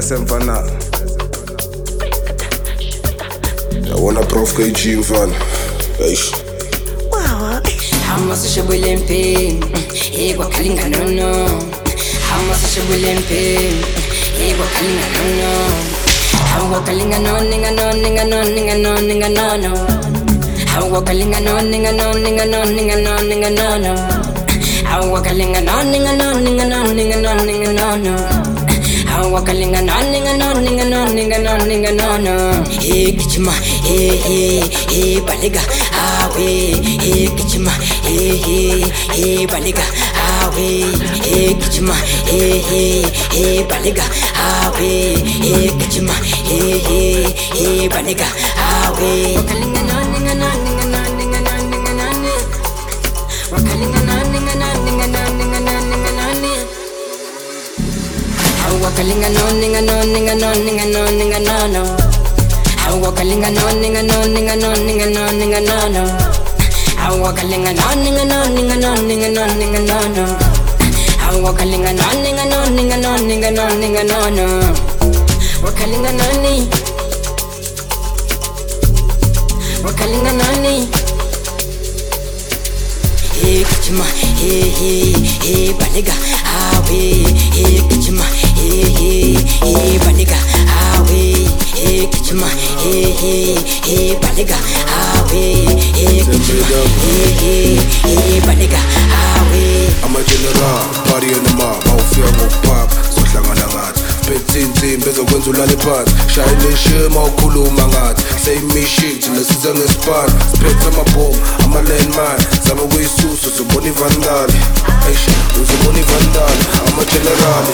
semva na yabona prof KG mfana eish Hama sashabule mpeni Egwa kalinga nono Hama sashabule mpeni Egwa kalinga nono Hawa kalinga no ninga no ninga no ninga no ninga no no Hawa kalinga no ninga no ninga no ninga no ninga no no Hawa kalinga no ninga no ninga no ninga no ninga no no Hawa kalinga no ninga no ninga no ninga no ninga no no kichima baliga awe kichima baliga awe kichima baliga awe kichima baliga awe kalinga no ninga no ninga no ninga no ninga no kalinga no ninga no ninga no ninga no ninga no Hawa kalinga no ninga no ninga no ninga no ninga no no Hawa kalinga no ninga no ninga no ninga no ninga no no Hawa kalinga no ninga no ninga no ninga no ninga no no Hawa kalinga no ninga no ninga no ninga no ninga no no Wakalinga nani Wakalinga nani kichima baliga awe kichima baliga awe kichima baliga awe kichima baliga awe I'm a general, party in the mob, mawufika ngokupapa sohlangana ngathi phethe insimbi ezokwenza ulale phansi shayile ishiya mawukhuluma ngathi same-mission thina siza ngesipana siphethe amabhomu ama-landmine zama ukuyisusa uzobona ivandali eish uzobona ivandali amajenerali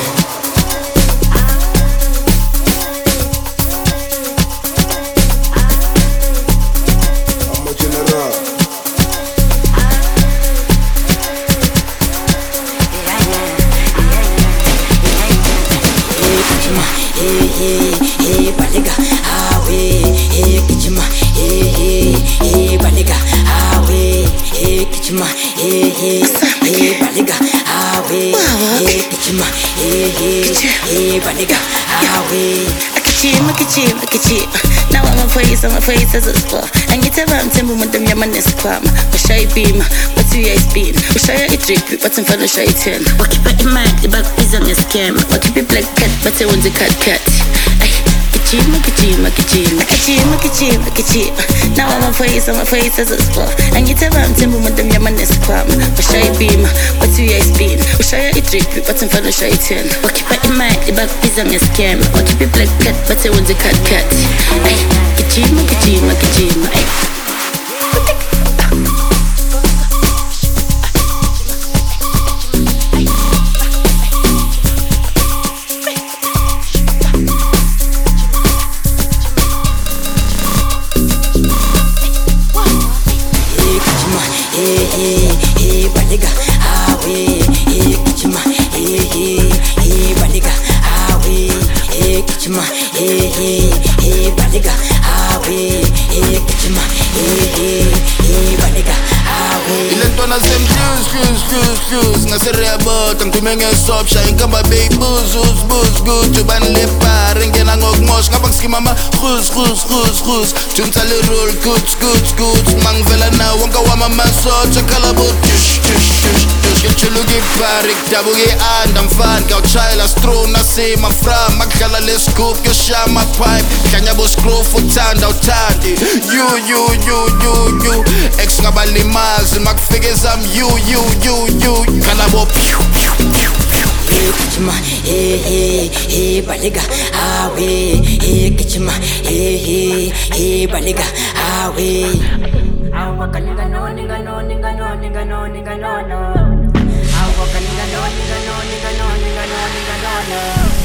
baliga awe kichima baliga awe kichima baliga awe kichima baliga awe Kichima Now I'm a face as a spa And get around temple with them yaman esquama Shy beam, what's your spin? Shy a trip, but I'm for shy 10 What keep it in mind, the back is on a scam What keep it black cat, but I want the cat Kichima Now I'm a face as a spa And get around temple with them yaman esquama Shy beam, what's your spin? Shy a trip, but I'm for shy 10 What keep it in mind, the back is on a scam What keep it black cat, but I want the cat Kichima baliga awe kichima baliga awe kichima baliga awe kichima baliga awe ilentwana zemfuse ngasereabota ngitume ngesop shaye nkamba beyibuz good ubani lepare ngena ngokumosh ngaba kuskima ama khus junta le roll good mangivela nawo wonke wama masotsha kalabo Chuluki parik, dabuki anda mfan Kawchayla stro nasema fram Makhala le scoop, yoshama pipe Kanya bo screw futanda utandi You Ex ngabalimazi, makufike zam You Kana bo kichima baliga awe kichima baliga awe Awa kalinga no ninga no ninga no ninga no ninga no no Awa kalinga no ninga no ninga no ninga no ninga no no